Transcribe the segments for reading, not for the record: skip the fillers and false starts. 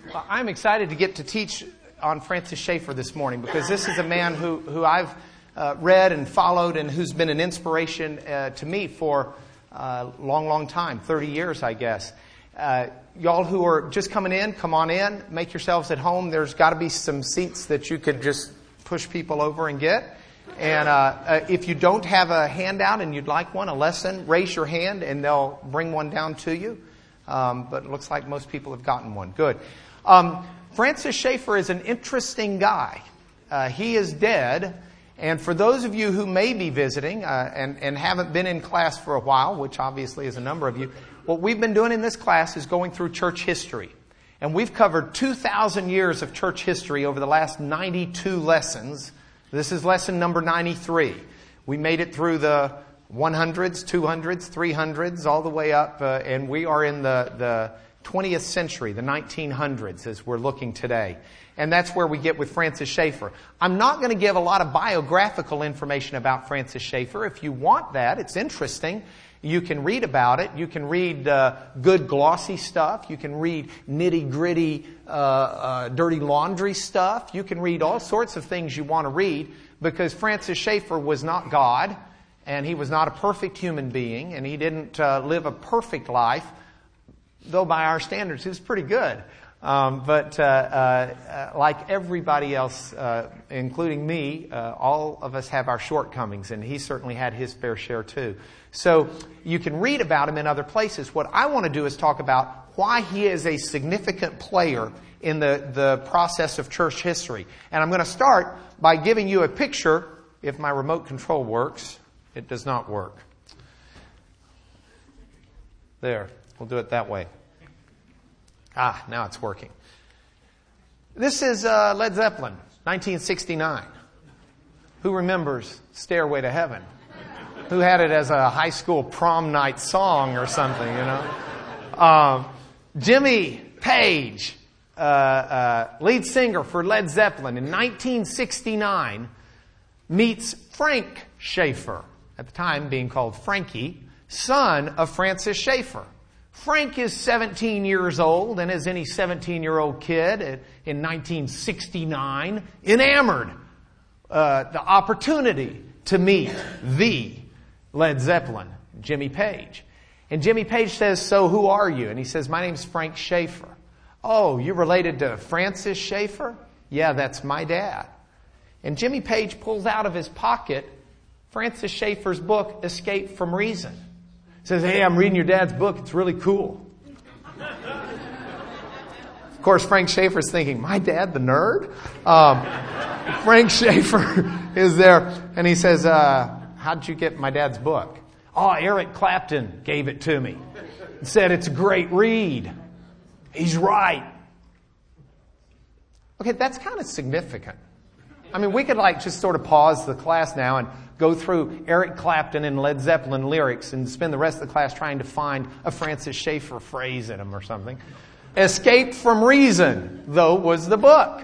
Well, I'm excited to get to teach on Francis Schaeffer this morning because this is a man who I've read and followed and who's been an inspiration to me for a long time, 30 years, I guess. Y'all who are just coming in, come on in, make yourselves at home. There's got to be some seats that you could just push people over and get. And if you don't have a handout and you'd like one, a lesson, raise your hand and they'll bring one down to you. But it looks like most people have gotten one. Good. Francis Schaeffer is an interesting guy. He is dead. And for those of you who may be visiting and haven't been in class for a while, which obviously is a number of you, what we've been doing in this class is going through church history. And we've covered 2,000 years of church history over the last 92 lessons. This is lesson number 93. We made it through the 100s, 200s, 300s, all the way up, and we are in the 20th century, the 1900s, as we're looking today. And that's where we get with Francis Schaeffer. I'm not going to give a lot of biographical information about Francis Schaeffer. If you want that, it's interesting. You can read about it. You can read good glossy stuff. You can read nitty-gritty, dirty laundry stuff. You can read all sorts of things you want to read because Francis Schaeffer was not God. And he was not a perfect human being, and he didn't live a perfect life, though by our standards he was pretty good. But like everybody else, including me, all of us have our shortcomings, and he certainly had his fair share too. So you can read about him in other places. What I want to do is talk about why he is a significant player in the process of church history. And I'm going to start by giving you a picture, if my remote control works. It does not work. There. We'll do it that way. Now it's working. This is Led Zeppelin, 1969. Who remembers Stairway to Heaven? Who had it as a high school prom night song or something, you know? Jimmy Page, lead singer for Led Zeppelin, in 1969, meets Frank Schaeffer, at the time being called Frankie, son of Francis Schaeffer. Frank is 17 years old, and as any 17-year-old kid in 1969, enamored the opportunity to meet the Led Zeppelin, Jimmy Page. And Jimmy Page says, "So who are you?" And he says, "My name's Frank Schaeffer." "Oh, you're related to Francis Schaeffer?" "Yeah, that's my dad." And Jimmy Page pulls out of his pocket Francis Schaeffer's book, Escape from Reason. Says, "Hey, I'm reading your dad's book. It's really cool." Of course, Frank Schaeffer's thinking, "My dad, the nerd?" Frank Schaeffer is there, and he says, "How'd you get my dad's book?" "Oh, Eric Clapton gave it to me. He said it's a great read. He's right." Okay, that's kind of significant. I mean, we could just sort of pause the class now and go through Eric Clapton and Led Zeppelin lyrics and spend the rest of the class trying to find a Francis Schaeffer phrase in them or something. Escape from Reason, though, was the book.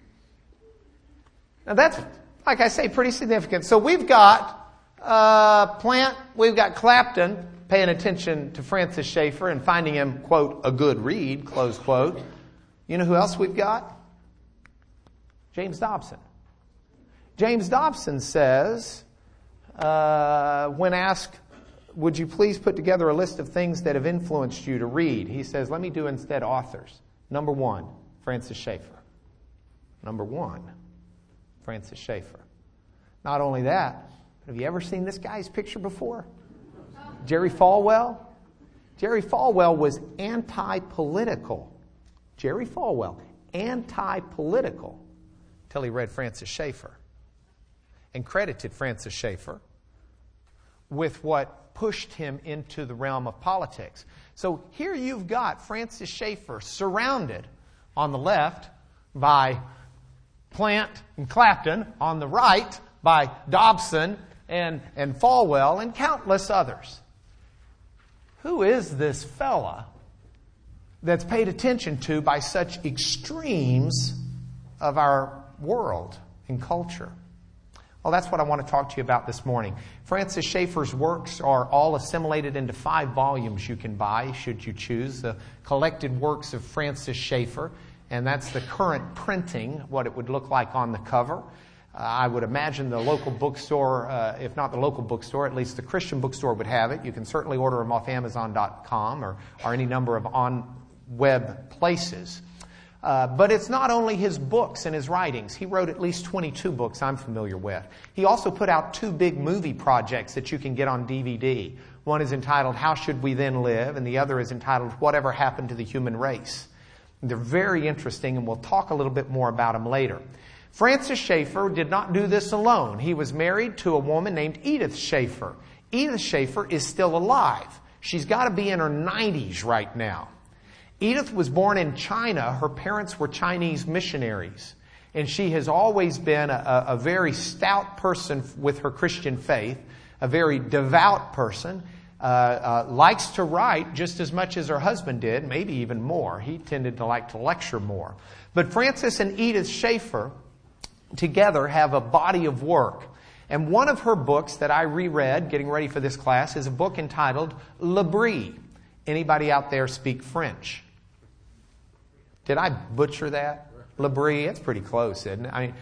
Now that's, like I say, pretty significant. So we've got Plant, we've got Clapton paying attention to Francis Schaeffer and finding him, quote, a good read, close quote. You know who else we've got? James Dobson. James Dobson says, when asked, "Would you please put together a list of things that have influenced you to read?" He says, "Let me do instead authors. Number 1, Francis Schaeffer. Number 1, Francis Schaeffer." Not only that, have you ever seen this guy's picture before? Jerry Falwell? Jerry Falwell was anti-political. Jerry Falwell, anti-political, till he read Francis Schaeffer. And credited Francis Schaeffer with what pushed him into the realm of politics. So here you've got Francis Schaeffer surrounded on the left by Plant and Clapton, on the right by Dobson and Falwell and countless others. Who is this fella that's paid attention to by such extremes of our world and culture? Well, that's what I want to talk to you about this morning. Francis Schaeffer's works are all assimilated into 5 volumes you can buy, should you choose. The collected works of Francis Schaeffer. And that's the current printing, what it would look like on the cover. I would imagine the local bookstore, if not the local bookstore, at least the Christian bookstore would have it. You can certainly order them off Amazon.com or any number of on-web places. But it's not only his books and his writings. He wrote at least 22 books I'm familiar with. He also put out 2 big movie projects that you can get on DVD. One is entitled How Should We Then Live? And the other is entitled Whatever Happened to the Human Race. They're very interesting, and we'll talk a little bit more about them later. Francis Schaeffer did not do this alone. He was married to a woman named Edith Schaeffer. Edith Schaeffer is still alive. She's got to be in her 90s right now. Edith was born in China. Her parents were Chinese missionaries. And she has always been a very stout person with her Christian faith, a very devout person, likes to write just as much as her husband did, maybe even more. He tended to like to lecture more. But Francis and Edith Schaeffer together have a body of work. And one of her books that I reread, getting ready for this class, is a book entitled L'Abri. Anybody out there speak French? Did I butcher that? L'Abri? That's pretty close, isn't it? I mean,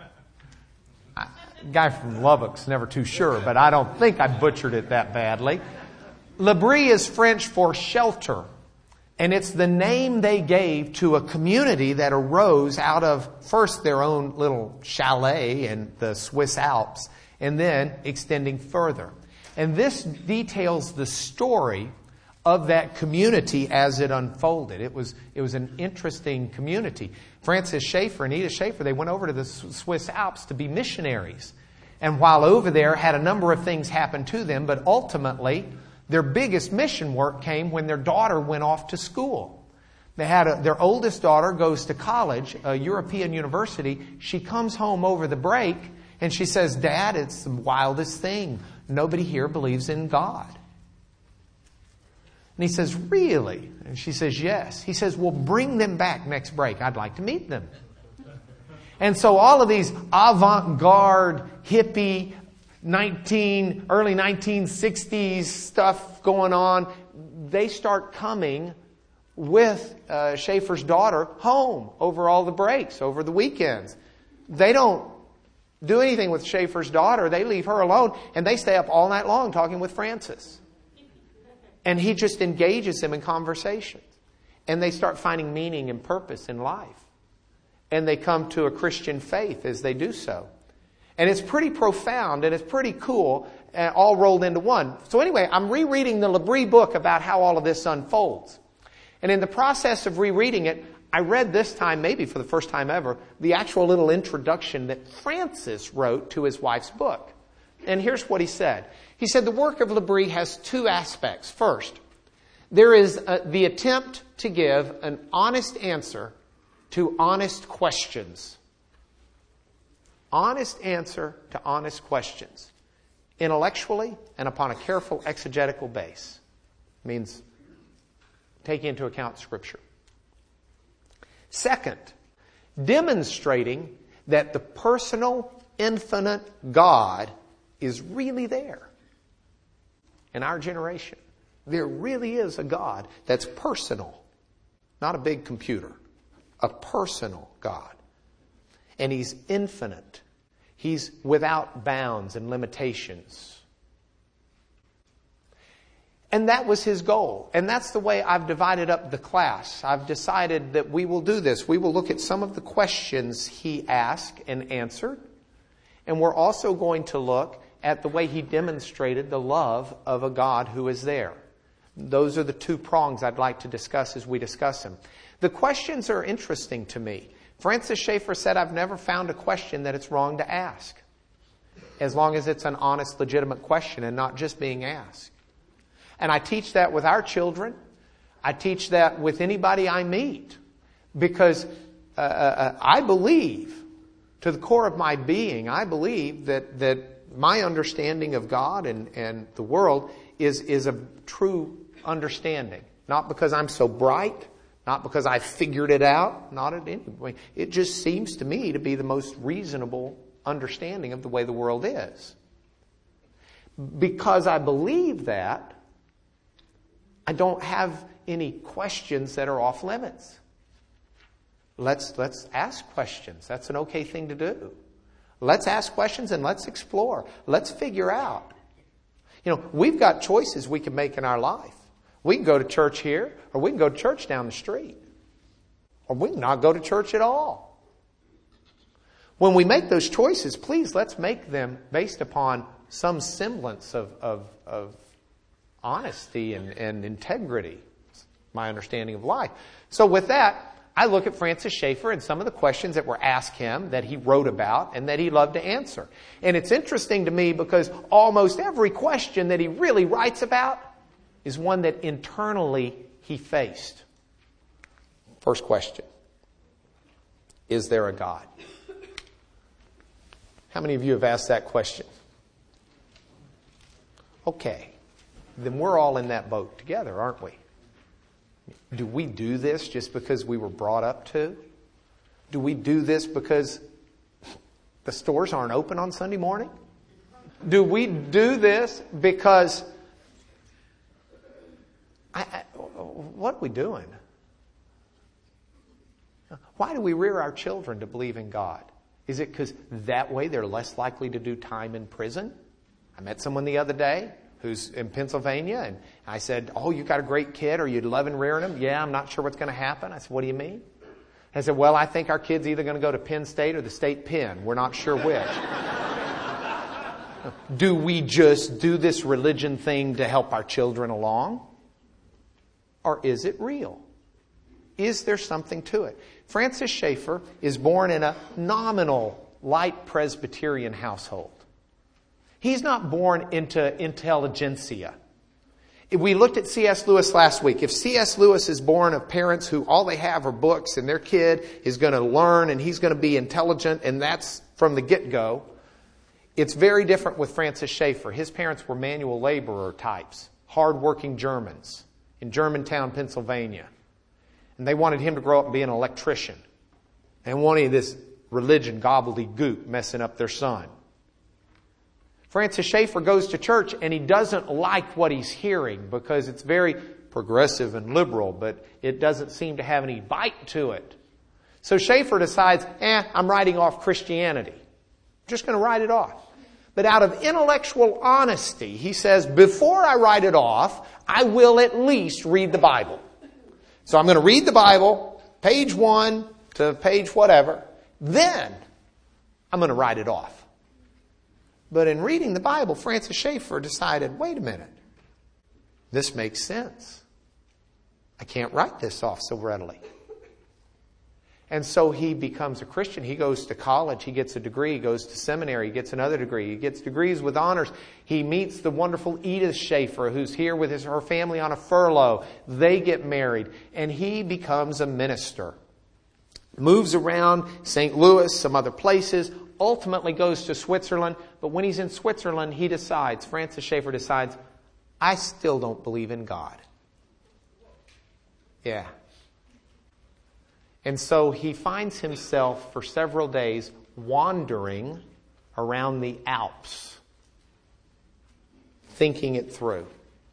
guy from Lubbock's never too sure, but I don't think I butchered it that badly. L'Abri is French for shelter. And it's the name they gave to a community that arose out of first their own little chalet in the Swiss Alps and then extending further. And this details the story of that community as it unfolded. It was an interesting community. Francis Schaeffer and Edith Schaeffer, they went over to the Swiss Alps to be missionaries. And while over there, had a number of things happen to them, but ultimately, their biggest mission work came when their daughter went off to school. They had their oldest daughter goes to college, a European university. She comes home over the break and she says, "Dad, it's the wildest thing. Nobody here believes in God." And he says, "Really?" And she says, "Yes." He says, "Well, bring them back next break. I'd like to meet them." And so all of these avant-garde, hippie, early 1960s stuff going on, they start coming with Schaeffer's daughter home over all the breaks, over the weekends. They don't do anything with Schaeffer's daughter. They leave her alone, and they stay up all night long talking with Francis. And he just engages them in conversations. And they start finding meaning and purpose in life. And they come to a Christian faith as they do so. And it's pretty profound and it's pretty cool, all rolled into one. So anyway, I'm rereading the L'Abri book about how all of this unfolds. And in the process of rereading it, I read this time, maybe for the first time ever, the actual little introduction that Francis wrote to his wife's book. And here's what he said. He said, the work of L'Abri has 2 aspects. First, there is the attempt to give an honest answer to honest questions. Honest answer to honest questions. Intellectually and upon a careful exegetical base. Means taking into account Scripture. Second, demonstrating that the personal, infinite God is really there. In our generation, there really is a God that's personal. Not a big computer. A personal God. And He's infinite. He's without bounds and limitations. And that was his goal. And that's the way I've divided up the class. I've decided that we will do this. We will look at some of the questions he asked and answered. And we're also going to look at the way he demonstrated the love of a God who is there. Those are the 2 prongs I'd like to discuss as we discuss them. The questions are interesting to me. Francis Schaeffer said, I've never found a question that it's wrong to ask. As long as it's an honest, legitimate question and not just being asked. And I teach that with our children. I teach that with anybody I meet. Because I believe, to the core of my being, I believe that my understanding of God and the world is a true understanding. Not because I'm so bright. Not because I figured it out. Not in any way. It just seems to me to be the most reasonable understanding of the way the world is. Because I believe that, I don't have any questions that are off limits. let's ask questions. That's an okay thing to do. Let's ask questions and let's explore. Let's figure out. We've got choices we can make in our life. We can go to church here, or we can go to church down the street. Or we can not go to church at all. When we make those choices, please, let's make them based upon some semblance of honesty and integrity. That's my understanding of life. So with that, I look at Francis Schaeffer and some of the questions that were asked him that he wrote about and that he loved to answer. And it's interesting to me because almost every question that he really writes about is one that internally he faced. First question. Is there a God? How many of you have asked that question? Okay. Then we're all in that boat together, aren't we? Do we do this just because we were brought up to? Do we do this because the stores aren't open on Sunday morning? Do we do this because... what are we doing? Why do we rear our children to believe in God? Is it because that way they're less likely to do time in prison? I met someone the other day who's in Pennsylvania, and I said, "Oh, you got a great kid. Are you loving rearing him?" "Yeah, I'm not sure what's going to happen." I said, "What do you mean?" I said, "Well, I think our kid's either going to go to Penn State or the state pen. We're not sure which." Do we just do this religion thing to help our children along? Or is it real? Is there something to it? Francis Schaeffer is born in a nominal light Presbyterian household. He's not born into intelligentsia. We looked at C.S. Lewis last week. If C.S. Lewis is born of parents who all they have are books and their kid is going to learn and he's going to be intelligent and that's from the get-go, it's very different with Francis Schaeffer. His parents were manual laborer types, hard-working Germans in Germantown, Pennsylvania. And they wanted him to grow up and be an electrician. They wanted this religion gobbledygook messing up their son. Francis Schaeffer goes to church and he doesn't like what he's hearing because it's very progressive and liberal, but it doesn't seem to have any bite to it. So Schaeffer decides, I'm writing off Christianity. I'm just going to write it off. But out of intellectual honesty, he says, before I write it off, I will at least read the Bible. So I'm going to read the Bible, page 1 to page whatever. Then I'm going to write it off. But in reading the Bible, Francis Schaeffer decided, wait a minute. This makes sense. I can't write this off so readily. And so he becomes a Christian. He goes to college. He gets a degree. He goes to seminary. He gets another degree. He gets degrees with honors. He meets the wonderful Edith Schaeffer, who's here with her family on a furlough. They get married. And he becomes a minister. Moves around St. Louis, some other places. Ultimately goes to Switzerland. But when he's in Switzerland, Francis Schaeffer decides, I still don't believe in God. Yeah. And so he finds himself for several days wandering around the Alps, thinking it through.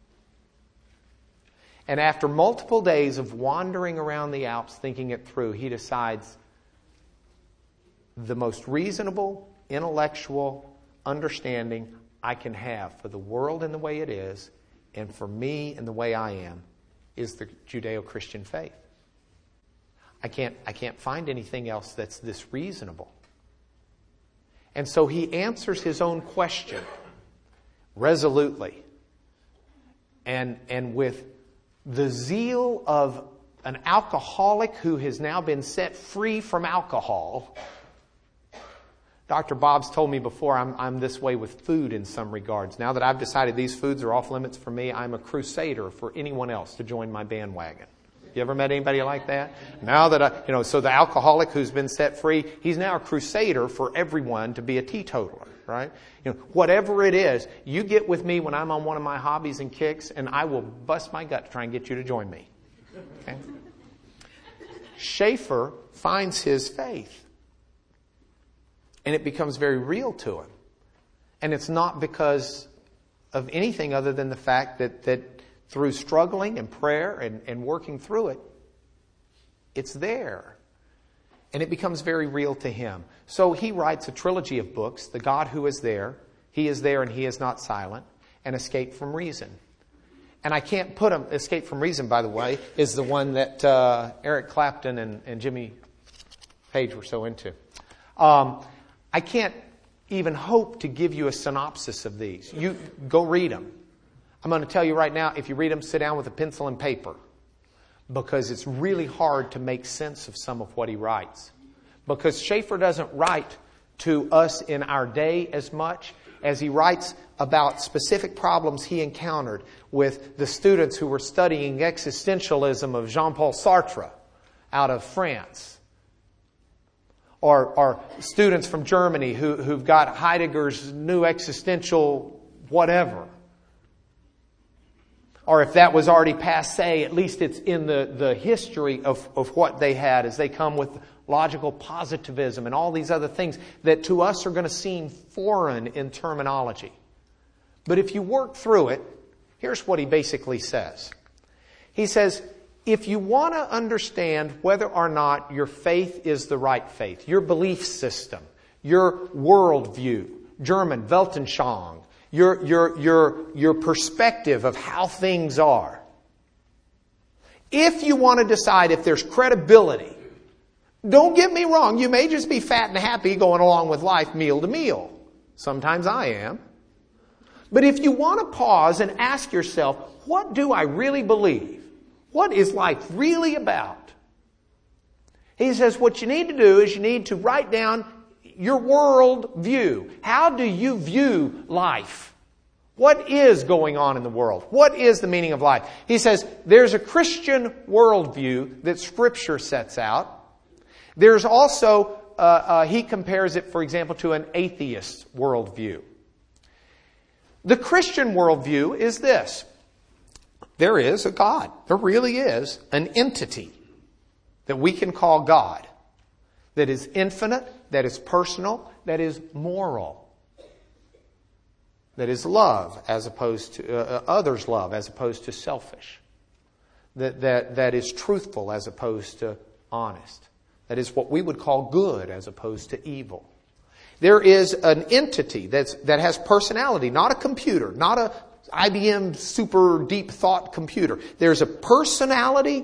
And after multiple days of wandering around the Alps, thinking it through, he decides the most reasonable, intellectual understanding I can have for the world and the way it is, and for me and the way I am, is the Judeo-Christian faith. I can't find anything else that's this reasonable. And so he answers his own question resolutely and with the zeal of an alcoholic who has now been set free from alcohol. Dr. Bob's told me before I'm this way with food in some regards. Now that I've decided these foods are off limits for me, I'm a crusader for anyone else to join my bandwagon. You ever met anybody like that? Now that so the alcoholic who's been set free, he's now a crusader for everyone to be a teetotaler, right? Whatever it is, you get with me when I'm on one of my hobbies and kicks, and I will bust my gut to try and get you to join me. Okay? Schaeffer finds his faith, and it becomes very real to him. And it's not because of anything other than the fact that through struggling and prayer and working through it, it's there. And it becomes very real to him. So he writes a trilogy of books, The God Who Is There, He Is There and He Is Not Silent, and Escape from Reason. And I can't put them, Escape from Reason, by the way, is the one that Eric Clapton and Jimmy Page were so into. I can't even hope to give you a synopsis of these. You go read them. I'm going to tell you right now, if you read them, sit down with a pencil and paper. Because it's really hard to make sense of some of what he writes. Because Schaeffer doesn't write to us in our day as much as he writes about specific problems he encountered with the students who were studying existentialism of Jean-Paul Sartre out of France. Or students from Germany who've got Heidegger's new existential whatever. Or if that was already passé, at least it's in the history of what they had as they come with logical positivism and all these other things that to us are going to seem foreign in terminology. But if you work through it, here's what he basically says. He says, if you want to understand whether or not your faith is the right faith, your belief system, your worldview, German Weltanschauung, your perspective of how things are. If you want to decide if there's credibility, don't get me wrong, you may just be fat and happy going along with life meal to meal. Sometimes I am. But if you want to pause and ask yourself, what do I really believe? What is life really about? He says what you need to do is you need to write down your world view. How do you view life? What is going on in the world? What is the meaning of life? He says there's a Christian worldview that Scripture sets out. There's also, he compares it, for example, to an atheist worldview. The Christian worldview is this. There is a God. There really is an entity that we can call God. That is infinite, that is personal, that is moral. That is love as opposed to others' love as opposed to selfish. That is truthful as opposed to honest. That is what we would call good as opposed to evil. There is an entity that has personality, not a computer, not a IBM super deep thought computer. There's a personality,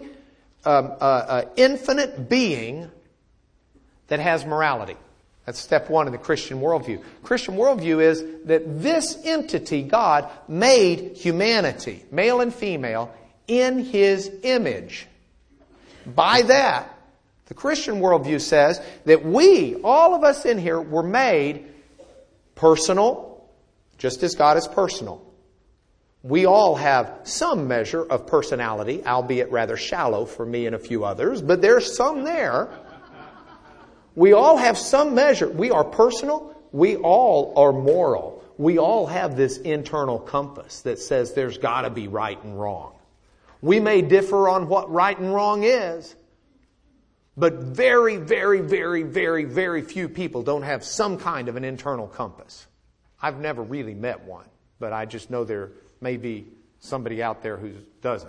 infinite being that has morality. That's step one in the Christian worldview. Christian worldview is that this entity, God, made humanity, male and female, in His image. By that, the Christian worldview says that we, all of us in here, were made personal, just as God is personal. We all have some measure of personality, albeit rather shallow for me and a few others, but there's some there. We all have some measure. We are personal. We all are moral. We all have this internal compass that says there's got to be right and wrong. We may differ on what right and wrong is, but very, very, very, very, very few people don't have some kind of an internal compass. I've never really met one, but I just know there may be somebody out there who doesn't.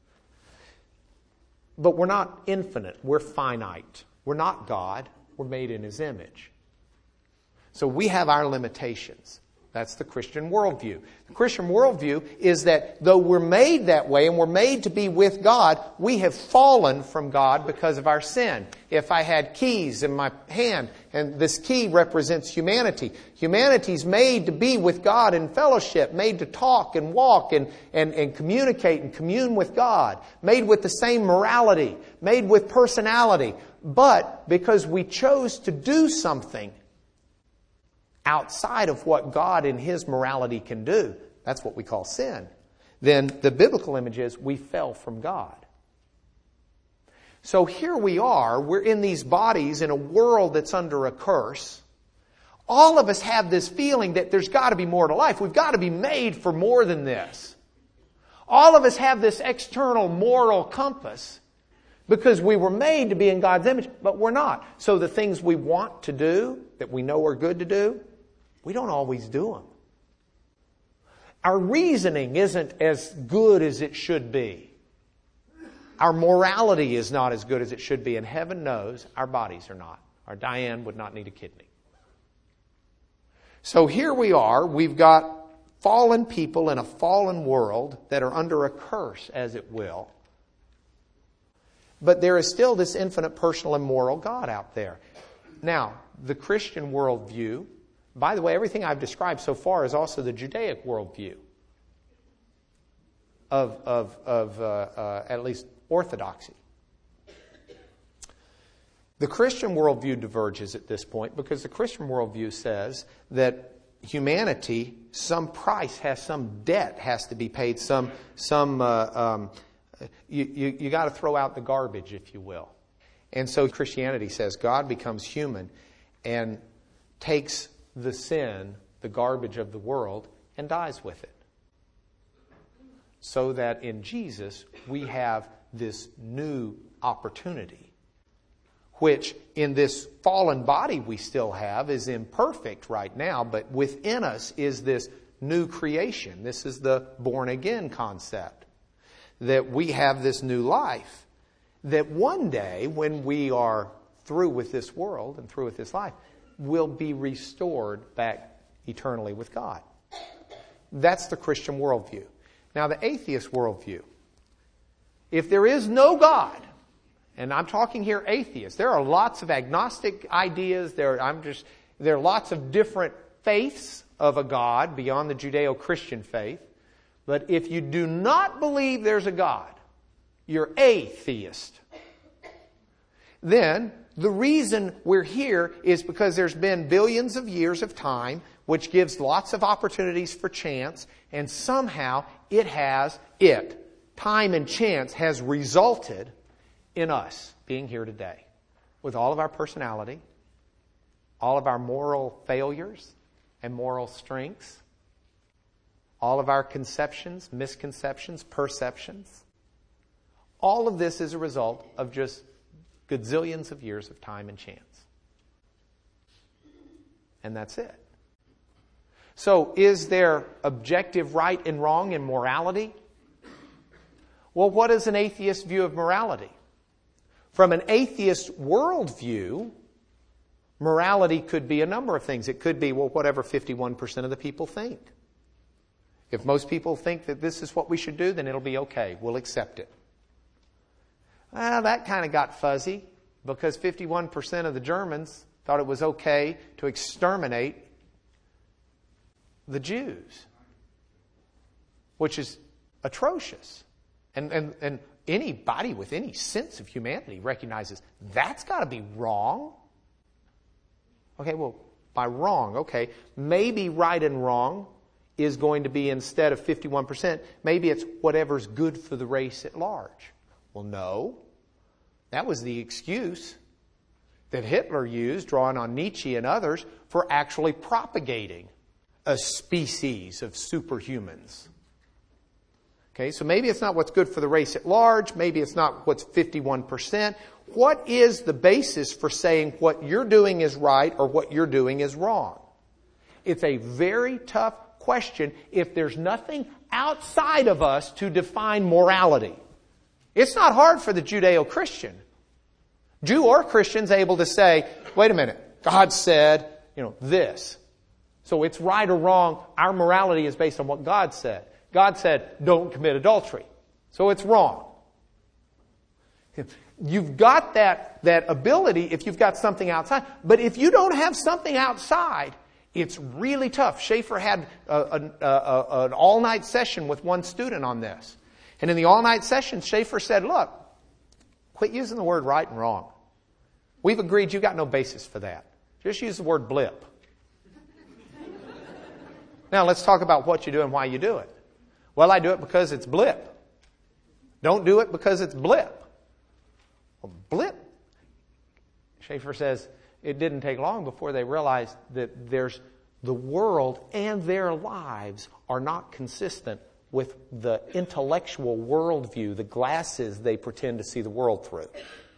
But we're not infinite. We're finite. We're not God. We're made in His image. So we have our limitations. That's the Christian worldview. The Christian worldview is that though we're made that way and we're made to be with God, we have fallen from God because of our sin. If I had keys in my hand and this key represents humanity, humanity's made to be with God in fellowship, made to talk and walk and communicate and commune with God, made with the same morality, made with personality. But because we chose to do something outside of what God in His morality can do, that's what we call sin, then the biblical image is we fell from God. So here we are, we're in these bodies in a world that's under a curse. All of us have this feeling that there's got to be more to life. We've got to be made for more than this. All of us have this external moral compass because we were made to be in God's image, but we're not. So the things we want to do, that we know are good to do, we don't always do them. Our reasoning isn't as good as it should be. Our morality is not as good as it should be, and heaven knows our bodies are not. Our Diane would not need a kidney. So here we are. We've got fallen people in a fallen world that are under a curse, as it will. But there is still this infinite, personal, and moral God out there. Now, the Christian worldview, by the way, everything I've described so far is also the Judaic worldview of at least orthodoxy. The Christian worldview diverges at this point because the Christian worldview says that humanity, some price has, some debt has to be paid, you got to throw out the garbage, if you will. And so Christianity says God becomes human and takes the sin, the garbage of the world, and dies with it. So that in Jesus we have this new opportunity, which in this fallen body we still have is imperfect right now, but within us is this new creation. This is the born again concept. That we have this new life. That one day when we are through with this world and through with this life, we'll be restored back eternally with God. That's the Christian worldview. Now the atheist worldview. If there is no God, and I'm talking here atheists, there are lots of agnostic ideas, there are lots of different faiths of a God beyond the Judeo-Christian faith. But if you do not believe there's a God, you're atheist. Then the reason we're here is because there's been billions of years of time, which gives lots of opportunities for chance, and somehow time and chance has resulted in us being here today. With all of our personality, all of our moral failures and moral strengths, all of our conceptions, misconceptions, perceptions. All of this is a result of just gazillions of years of time and chance. And that's it. So is there objective right and wrong in morality? Well, what is an atheist view of morality? From an atheist worldview, morality could be a number of things. It could be, whatever 51% of the people think. If most people think that this is what we should do, then it'll be okay. We'll accept it. Well, that kind of got fuzzy because 51% of the Germans thought it was okay to exterminate the Jews, which is atrocious. And anybody with any sense of humanity recognizes that's got to be wrong. Okay, well, by wrong, okay, maybe right and wrong is going to be, instead of 51%, maybe it's whatever's good for the race at large. Well, no. That was the excuse that Hitler used, drawing on Nietzsche and others, for actually propagating a species of superhumans. Okay, so maybe it's not what's good for the race at large. Maybe it's not what's 51%. What is the basis for saying what you're doing is right or what you're doing is wrong? It's a very tough question if there's nothing outside of us to define morality. It's not hard for the Judeo-Christian. Jew or Christian's able to say, wait a minute, God said, this. So it's right or wrong. Our morality is based on what God said. God said, don't commit adultery. So it's wrong. You've got that ability if you've got something outside. But if you don't have something outside, it's really tough. Schaeffer had an all-night session with one student on this. And in the all-night session, Schaeffer said, look, quit using the word right and wrong. We've agreed you've got no basis for that. Just use the word blip. Now let's talk about what you do and why you do it. Well, I do it because it's blip. Don't do it because it's blip. Well, blip. Schaeffer says it didn't take long before they realized that the world and their lives are not consistent with the intellectual worldview, the glasses they pretend to see the world through.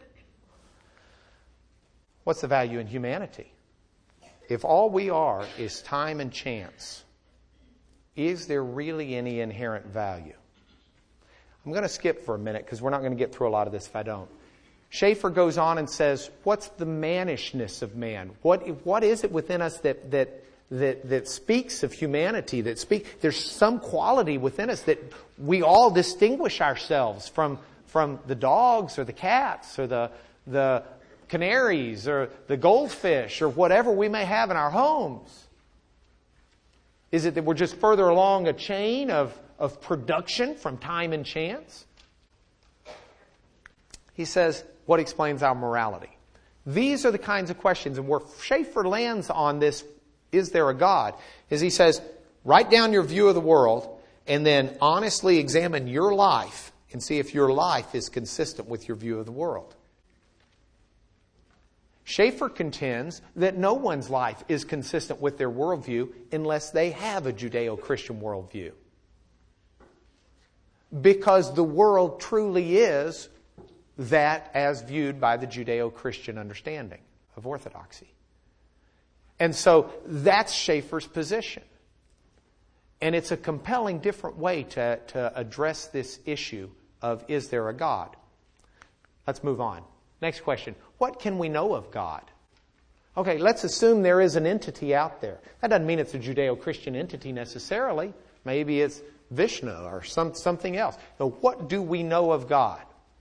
What's the value in humanity? If all we are is time and chance, is there really any inherent value? I'm going to skip for a minute because we're not going to get through a lot of this if I don't. Schaeffer goes on and says, what's the mannishness of man? What is it within us that speaks of humanity, there's some quality within us that we all distinguish ourselves from the dogs or the cats or the canaries or the goldfish or whatever we may have in our homes? Is it that we're just further along a chain of production from time and chance? He says, what explains our morality? These are the kinds of questions, and where Schaeffer lands on this, is there a God, is he says, write down your view of the world and then honestly examine your life and see if your life is consistent with your view of the world. Schaeffer contends that no one's life is consistent with their worldview unless they have a Judeo-Christian worldview. Because the world truly is that as viewed by the Judeo-Christian understanding of orthodoxy. And so that's Schaeffer's position. And it's a compelling, different way to address this issue of, is there a God? Let's move on. Next question. What can we know of God? Okay, let's assume there is an entity out there. That doesn't mean it's a Judeo-Christian entity necessarily. Maybe it's Vishnu or something else. So what do we know of God?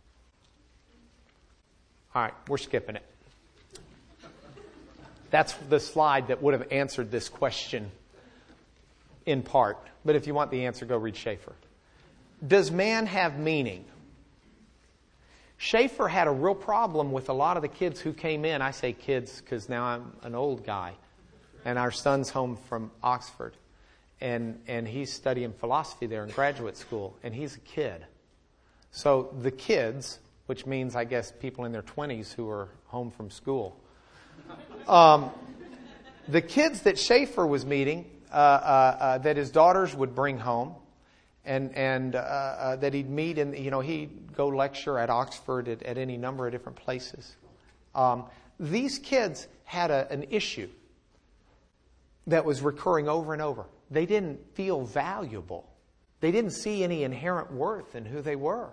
All right, we're skipping it. That's the slide that would have answered this question in part. But if you want the answer, go read Schaeffer. Does man have meaning? Schaeffer had a real problem with a lot of the kids who came in. I say kids because now I'm an old guy. And our son's home from Oxford. And he's studying philosophy there in graduate school. And he's a kid. So the kids, which means, I guess, people in their 20s who are home from school. The kids that Schaeffer was meeting, that his daughters would bring home, and that he'd meet, and he'd go lecture at Oxford at any number of different places. These kids had an issue that was recurring over and over. They didn't feel valuable. They didn't see any inherent worth in who they were.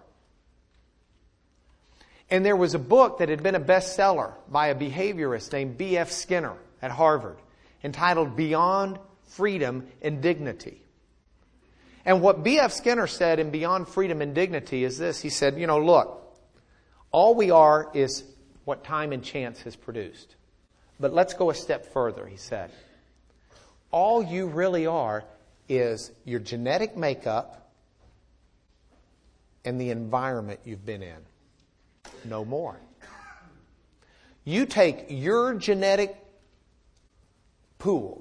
And there was a book that had been a bestseller by a behaviorist named B.F. Skinner at Harvard, entitled Beyond Freedom and Dignity. And what B.F. Skinner said in Beyond Freedom and Dignity is this. He said, look, all we are is what time and chance has produced. But let's go a step further, he said. All you really are is your genetic makeup and the environment you've been in. No more. You take your genetic pool,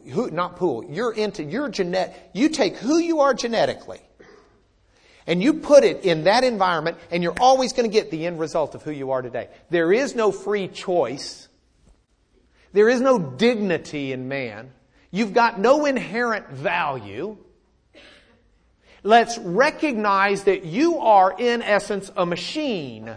you take who you are genetically, and you put it in that environment, and you're always going to get the end result of who you are today. There is no free choice. There is no dignity in man. You've got no inherent value. Let's recognize that you are, in essence, a machine.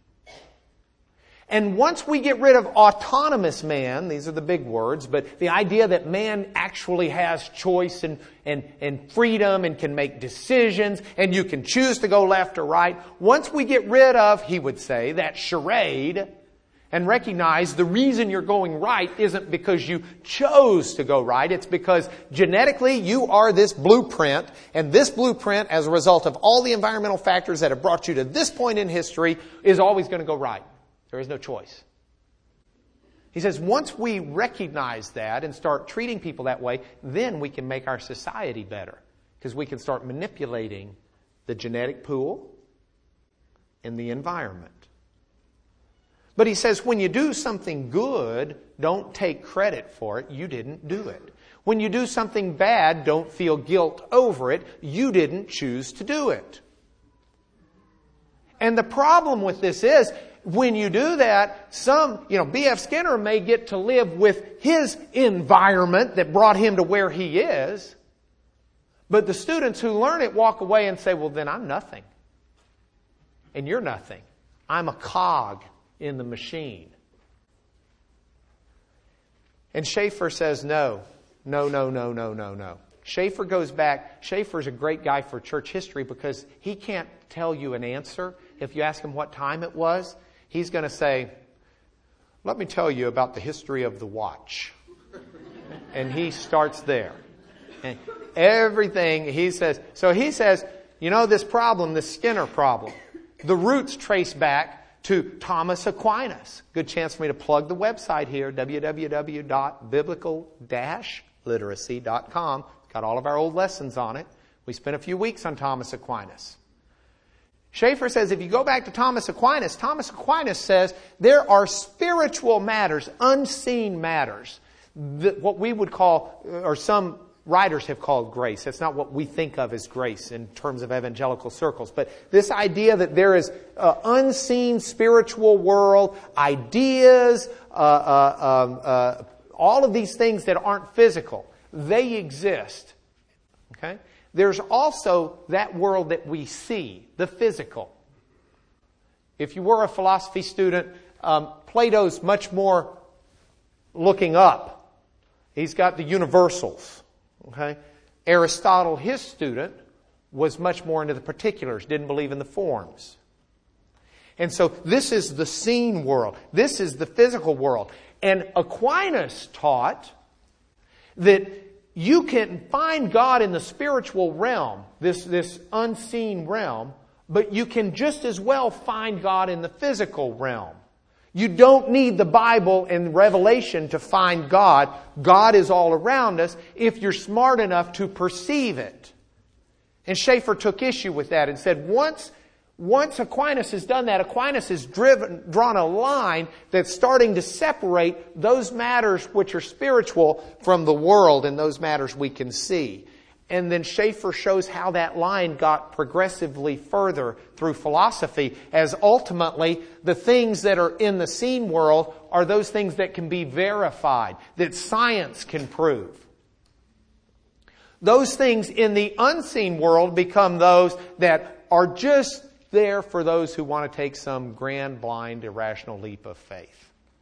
And once we get rid of autonomous man, these are the big words, but the idea that man actually has choice and freedom and can make decisions and you can choose to go left or right. Once we get rid of, he would say, that charade and recognize the reason you're going right isn't because you chose to go right. It's because genetically you are this blueprint, and this blueprint, as a result of all the environmental factors that have brought you to this point in history, is always going to go right. There is no choice. He says once we recognize that and start treating people that way, then we can make our society better. Because we can start manipulating the genetic pool and the environment. But he says when you do something good, don't take credit for it. You didn't do it. When you do something bad, don't feel guilt over it. You didn't choose to do it. And the problem with this is, when you do that, B.F. Skinner may get to live with his environment that brought him to where he is. But the students who learn it walk away and say, well, then I'm nothing. And you're nothing. I'm a cog in the machine. And Schaeffer says, no. Schaeffer goes back. Schaeffer's a great guy for church history because he can't tell you an answer. If you ask him what time it was, he's going to say, let me tell you about the history of the watch. And he starts there. And everything he says. So he says, this problem, this Skinner problem, the roots trace back to Thomas Aquinas. Good chance for me to plug the website here, www.biblical-literacy.com. Got all of our old lessons on it. We spent a few weeks on Thomas Aquinas. Schaeffer says if you go back to Thomas Aquinas says there are spiritual matters, unseen matters, what we would call, or some writers have called grace. That's not what we think of as grace in terms of evangelical circles. But this idea that there is an unseen spiritual world, ideas, all of these things that aren't physical, they exist. Okay? There's also that world that we see, the physical. If you were a philosophy student, Plato's much more looking up. He's got the universals. Okay? Aristotle, his student, was much more into the particulars, didn't believe in the forms. And so this is the seen world. This is the physical world. And Aquinas taught that you can find God in the spiritual realm, this unseen realm, but you can just as well find God in the physical realm. You don't need the Bible and Revelation to find God. God is all around us if you're smart enough to perceive it. And Schaeffer took issue with that and said once Aquinas has done that, Aquinas has drawn a line that's starting to separate those matters which are spiritual from the world and those matters we can see. And then Schaeffer shows how that line got progressively further through philosophy, as ultimately the things that are in the seen world are those things that can be verified, that science can prove. Those things in the unseen world become those that are just there for those who want to take some grand, blind, irrational leap of faith.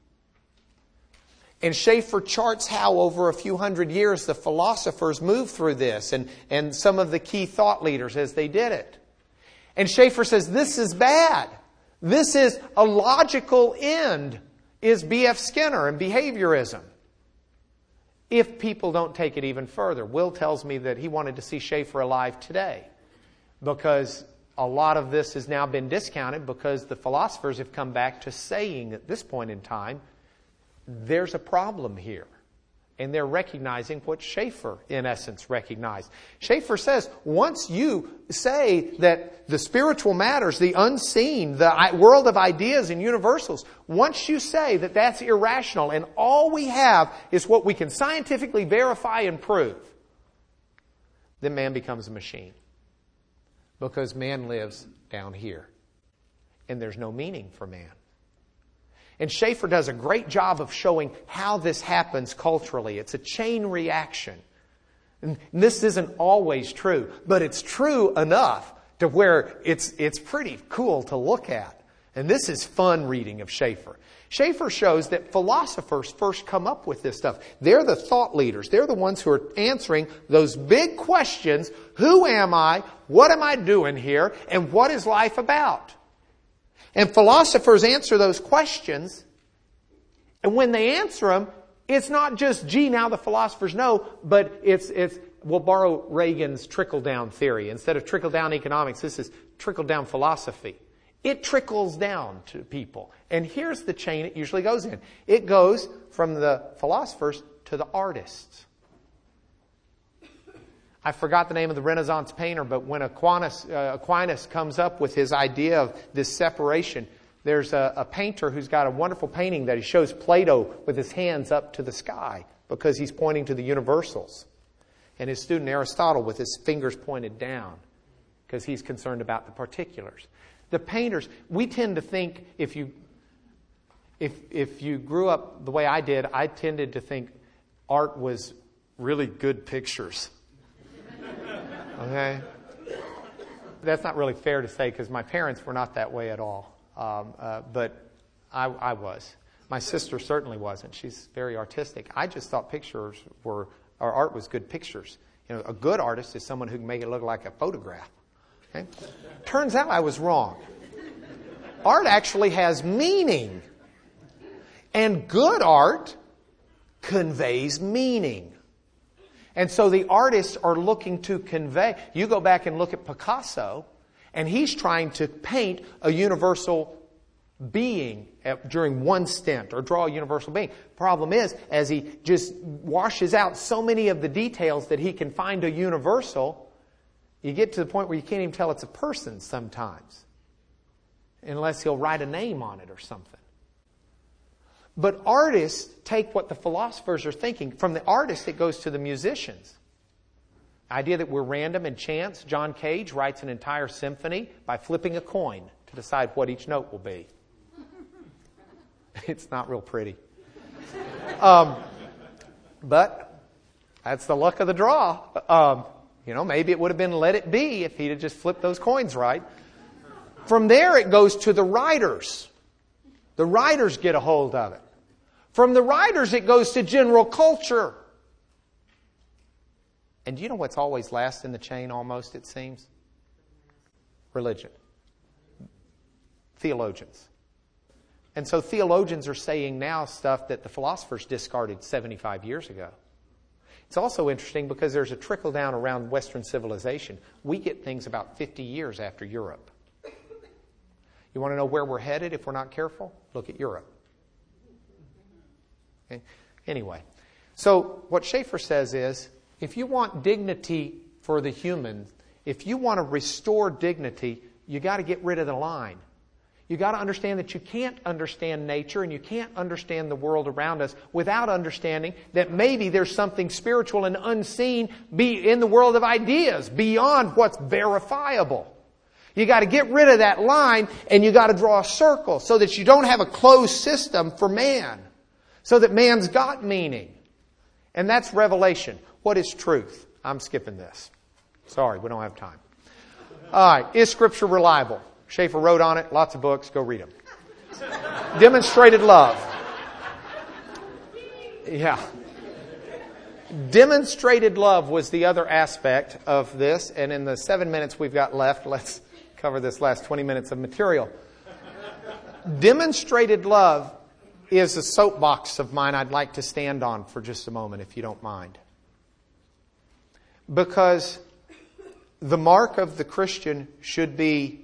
And Schaeffer charts how over a few hundred years the philosophers moved through this and some of the key thought leaders as they did it. And Schaeffer says this is bad. This is a logical end, is B.F. Skinner and behaviorism. If people don't take it even further. Will tells me that he wanted to see Schaeffer alive today because a lot of this has now been discounted because the philosophers have come back to saying at this point in time, there's a problem here. And they're recognizing what Schaeffer, in essence, recognized. Schaeffer says, once you say that the spiritual matters, the unseen, the world of ideas and universals, once you say that that's irrational and all we have is what we can scientifically verify and prove, then man becomes a machine. Because man lives down here. And there's no meaning for man. And Schaeffer does a great job of showing how this happens culturally. It's a chain reaction. And this isn't always true, but it's true enough to where it's pretty cool to look at. And this is fun reading of Schaeffer. Schaeffer shows that philosophers first come up with this stuff. They're the thought leaders. They're the ones who are answering those big questions. Who am I? What am I doing here? And what is life about? And philosophers answer those questions. And when they answer them, it's not just, gee, now the philosophers know, but we'll borrow Reagan's trickle-down theory. Instead of trickle-down economics, this is trickle-down philosophy. It trickles down to people. And here's the chain it usually goes in. It goes from the philosophers to the artists. I forgot the name of the Renaissance painter, but when Aquinas comes up with his idea of this separation, there's a painter who's got a wonderful painting that he shows Plato with his hands up to the sky because he's pointing to the universals. And his student Aristotle with his fingers pointed down because he's concerned about the particulars. The painters, we tend to think if you grew up the way I did, I tended to think art was really good pictures. Okay? That's not really fair to say because my parents were not that way at all. But I was. My sister certainly wasn't. She's very artistic. I just thought art was good pictures. A good artist is someone who can make it look like a photograph. Okay? Turns out I was wrong. Art actually has meaning. And good art conveys meaning. And so the artists are looking to convey. You go back and look at Picasso, and he's trying to paint a universal being during one stint, or draw a universal being. Problem is, as he just washes out so many of the details that he can find a universal, you get to the point where you can't even tell it's a person sometimes, unless he'll write a name on it or something. But artists take what the philosophers are thinking. From the artists, it goes to the musicians. The idea that we're random and chance. John Cage writes an entire symphony by flipping a coin to decide what each note will be. It's not real pretty. But that's the luck of the draw. Maybe it would have been Let It Be if he'd have just flipped those coins right. From there, it goes to the writers. The writers get a hold of it. From the writers, it goes to general culture. And do you know what's always last in the chain, almost, it seems? Religion. Theologians. And so theologians are saying now stuff that the philosophers discarded 75 years ago. It's also interesting because there's a trickle down around Western civilization. We get things about 50 years after Europe. You want to know where we're headed if we're not careful? Look at Europe. Okay? Anyway, so what Schaeffer says is, if you want dignity for the human, if you want to restore dignity, you got to get rid of the line. You got to understand that you can't understand nature and you can't understand the world around us without understanding that maybe there's something spiritual and unseen in the world of ideas beyond what's verifiable. You got to get rid of that line and you got to draw a circle so that you don't have a closed system for man. So that man's got meaning. And that's revelation. What is truth? I'm skipping this. Sorry, we don't have time. All right. Is Scripture reliable? Schaeffer wrote on it. Lots of books. Go read them. Demonstrated love. Yeah. Demonstrated love was the other aspect of this. And in the 7 minutes we've got left, let's cover this last 20 minutes of material. Demonstrated love is a soapbox of mine I'd like to stand on for just a moment, if you don't mind. Because the mark of the Christian should be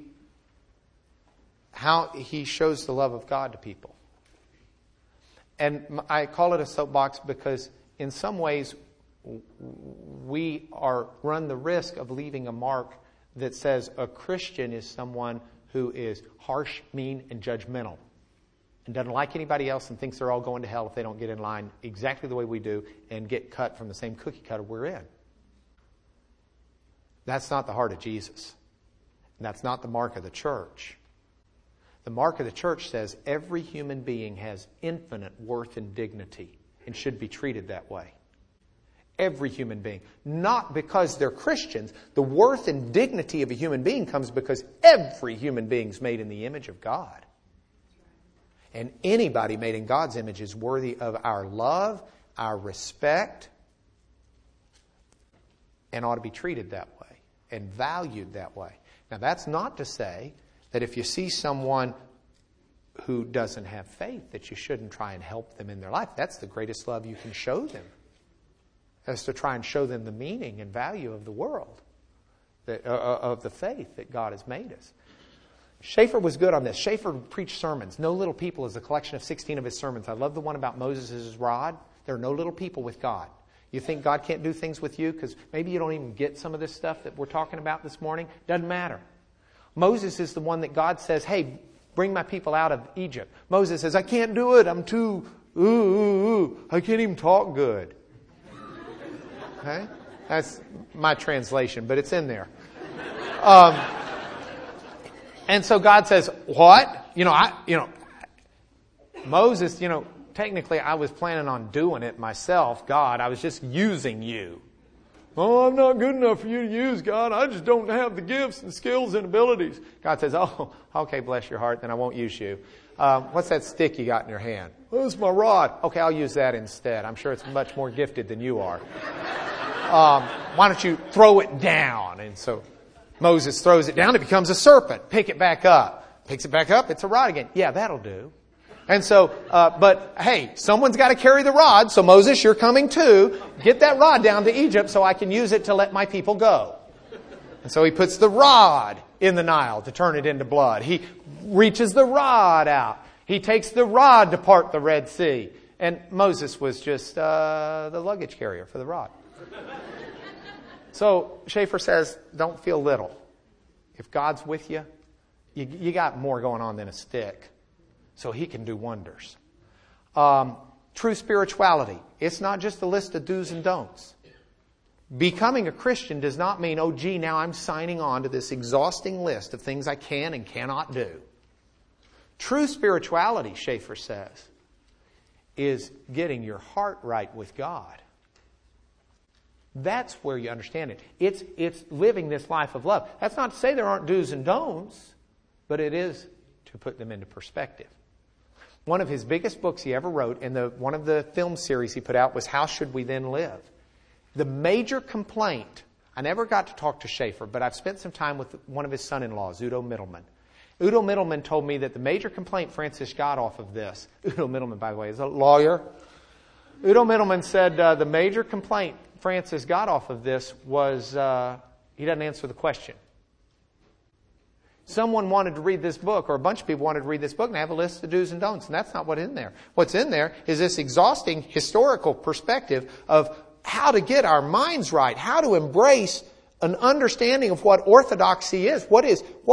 how he shows the love of God to people. And I call it a soapbox because in some ways we run the risk of leaving a mark that says a Christian is someone who is harsh, mean, and judgmental. And doesn't like anybody else and thinks they're all going to hell if they don't get in line exactly the way we do and get cut from the same cookie cutter we're in. That's not the heart of Jesus. And that's not the mark of the church. The mark of the church says every human being has infinite worth and dignity and should be treated that way. Every human being. Not because they're Christians. The worth and dignity of a human being comes because every human being is made in the image of God. And anybody made in God's image is worthy of our love, our respect, and ought to be treated that way and valued that way. Now, that's not to say that if you see someone who doesn't have faith, that you shouldn't try and help them in their life. That's the greatest love you can show them. That's to try and show them the meaning and value of the world, of the faith that God has made us. Schaeffer was good on this. Schaeffer preached sermons. No Little People is a collection of 16 of his sermons. I love the one about Moses' rod. There are no little people with God. You think God can't do things with you because maybe you don't even get some of this stuff that we're talking about this morning? Doesn't matter. Moses is the one that God says, hey, bring my people out of Egypt. Moses says, I can't do it. I'm too, I can't even talk good. Okay? That's my translation, but it's in there. And so God says, what? Moses, technically I was planning on doing it myself, God. I was just using you. Oh, I'm not good enough for you to use, God. I just don't have the gifts and skills and abilities. God says, oh, okay, bless your heart, then I won't use you. What's that stick you got in your hand? Oh, it's my rod. Okay, I'll use that instead. I'm sure it's much more gifted than you are. Why don't you throw it down? And so Moses throws it down. It becomes a serpent. Pick it back up. Picks it back up. It's a rod again. Yeah, that'll do. And so, but hey, someone's got to carry the rod. So Moses, you're coming too. Get that rod down to Egypt so I can use it to let my people go. And so he puts the rod in the Nile to turn it into blood. He reaches the rod out. He takes the rod to part the Red Sea. And Moses was just the luggage carrier for the rod. So Schaeffer says, don't feel little. If God's with you, you got more going on than a stick. So He can do wonders. True spirituality. It's not just a list of do's and don'ts. Becoming a Christian does not mean, oh gee, now I'm signing on to this exhausting list of things I can and cannot do. True spirituality, Schaeffer says, is getting your heart right with God. That's where you understand it. It's living this life of love. That's not to say there aren't do's and don'ts, but it is to put them into perspective. One of his biggest books he ever wrote, and one of the film series he put out was How Should We Then Live? The major complaint, I never got to talk to Schaeffer, but I've spent some time with one of his son-in-laws, Udo Mittelman. Udo Mittelman told me that the major complaint Francis got off of this, Udo Mittelman, by the way, is a lawyer. Udo Mittelman said the major complaint Francis got off of this was he doesn't answer the question. Someone wanted to read this book, or a bunch of people wanted to read this book, and have a list of do's and don'ts, and that's not what's in there. What's in there is this exhausting historical perspective of how to get our minds right, how to embrace an understanding of what orthodoxy is. What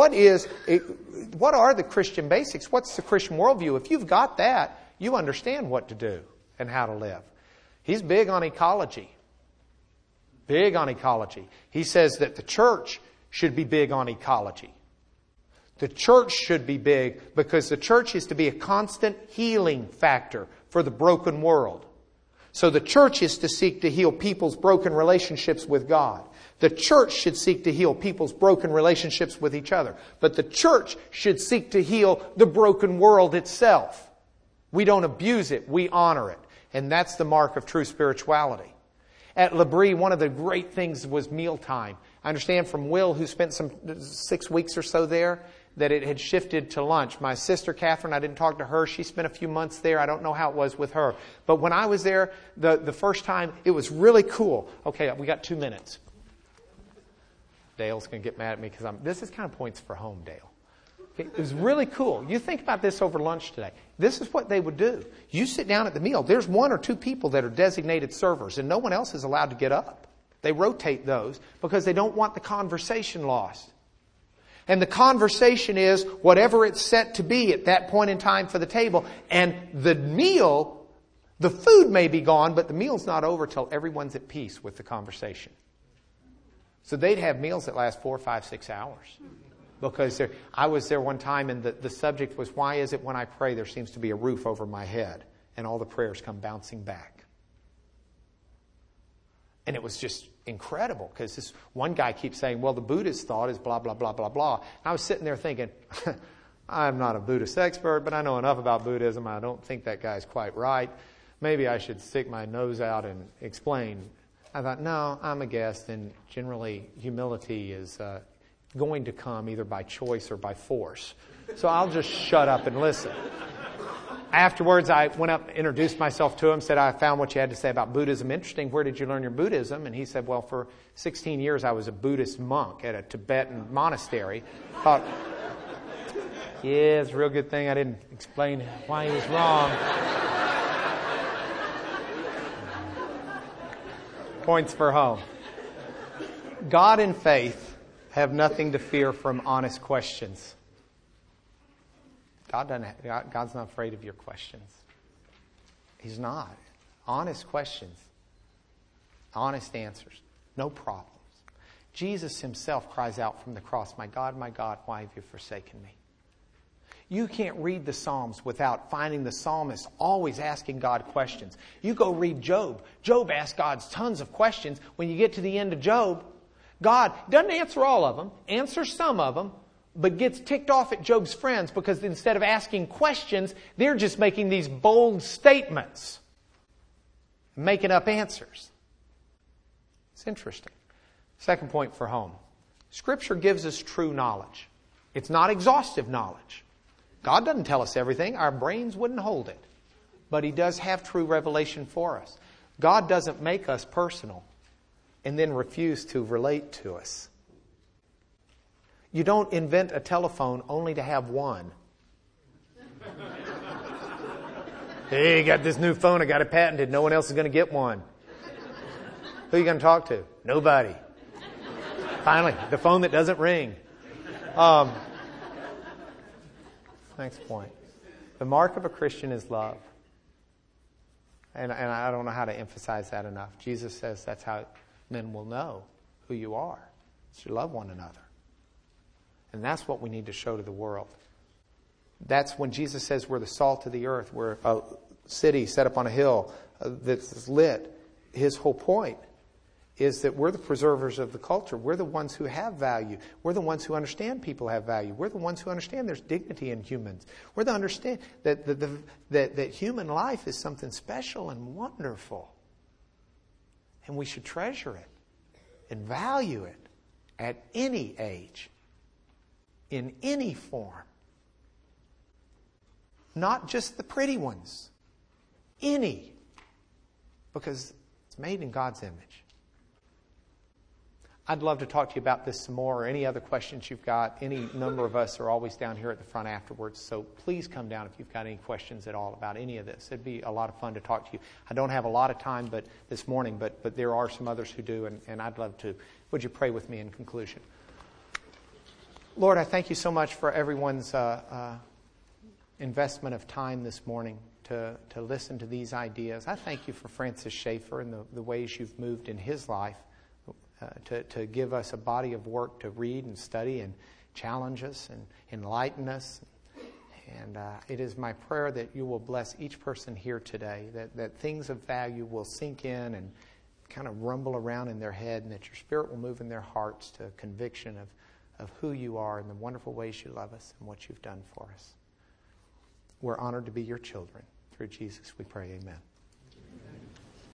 are the Christian basics? What's the Christian worldview? If you've got that, you understand what to do and how to live. He's big on ecology. Big on ecology. He says that the church should be big on ecology. The church should be big because the church is to be a constant healing factor for the broken world. So the church is to seek to heal people's broken relationships with God. The church should seek to heal people's broken relationships with each other. But the church should seek to heal the broken world itself. We don't abuse it, we honor it. And that's the mark of true spirituality. At L'Abri, one of the great things was mealtime. I understand from Will, who spent some 6 weeks or so there, that it had shifted to lunch. My sister, Catherine, I didn't talk to her. She spent a few months there. I don't know how it was with her. But when I was there the first time, it was really cool. Okay, we got 2 minutes. Dale's going to get mad at me because this is kind of points for home, Dale. Okay, it was really cool. You think about this over lunch today. This is what they would do. You sit down at the meal. There's 1 or 2 people that are designated servers, and no one else is allowed to get up. They rotate those because they don't want the conversation lost. And the conversation is whatever it's set to be at that point in time for the table. And the meal, the food may be gone, but the meal's not over till everyone's at peace with the conversation. So they'd have meals that last 4, 5, 6 hours. Because I was there one time and the subject was, why is it when I pray there seems to be a roof over my head and all the prayers come bouncing back? And it was just incredible because this one guy keeps saying, well, the Buddhist thought is blah, blah, blah, blah, blah. And I was sitting there thinking, I'm not a Buddhist expert, but I know enough about Buddhism. I don't think that guy's quite right. Maybe I should stick my nose out and explain. I thought, no, I'm a guest, and generally humility is going to come either by choice or by force. So I'll just shut up and listen. Afterwards, I went up, introduced myself to him, said, I found what you had to say about Buddhism interesting. Where did you learn your Buddhism? And he said, well, for 16 years I was a Buddhist monk at a Tibetan monastery. Thought, yeah, it's a real good thing I didn't explain why he was wrong. Points for home. God and faith have nothing to fear from honest questions. God's not afraid of your questions. He's not. Honest questions. Honest answers. No problems. Jesus himself cries out from the cross, my God, why have you forsaken me? You can't read the Psalms without finding the psalmist always asking God questions. You go read Job. Job asked God tons of questions. When you get to the end of Job, God doesn't answer all of them, answers some of them, but gets ticked off at Job's friends because instead of asking questions, they're just making these bold statements, making up answers. It's interesting. Second point for home. Scripture gives us true knowledge. It's not exhaustive knowledge. God doesn't tell us everything. Our brains wouldn't hold it. But He does have true revelation for us. God doesn't make us personal and then refuse to relate to us. You don't invent a telephone only to have one. Hey, you got this new phone. I got it patented. No one else is going to get one. Who are you going to talk to? Nobody. Finally, the phone that doesn't ring. Next point. The mark of a Christian is love. And I don't know how to emphasize that enough. Jesus says that's how men will know who you are. Is you love one another. And that's what we need to show to the world. That's when Jesus says we're the salt of the earth. We're a city set up on a hill that's lit. His whole point is that we're the preservers of the culture. We're the ones who have value. We're the ones who understand people have value. We're the ones who understand there's dignity in humans. We're the understand that human life is something special and wonderful. And we should treasure it and value it at any age, in any form. Not just the pretty ones. Any. Because it's made in God's image. I'd love to talk to you about this some more, or any other questions you've got. Any number of us are always down here at the front afterwards, so please come down if you've got any questions at all about any of this. It'd be a lot of fun to talk to you. I don't have a lot of time this morning, but there are some others who do, and I'd love to. Would you pray with me in conclusion? Lord, I thank you so much for everyone's investment of time this morning to listen to these ideas. I thank you for Francis Schaeffer and the ways you've moved in his life. To give us a body of work to read and study and challenge us and enlighten us. And it is my prayer that you will bless each person here today, that things of value will sink in and kind of rumble around in their head, and that your Spirit will move in their hearts to conviction of who you are and the wonderful ways you love us and what you've done for us. We're honored to be your children. Through Jesus we pray, amen.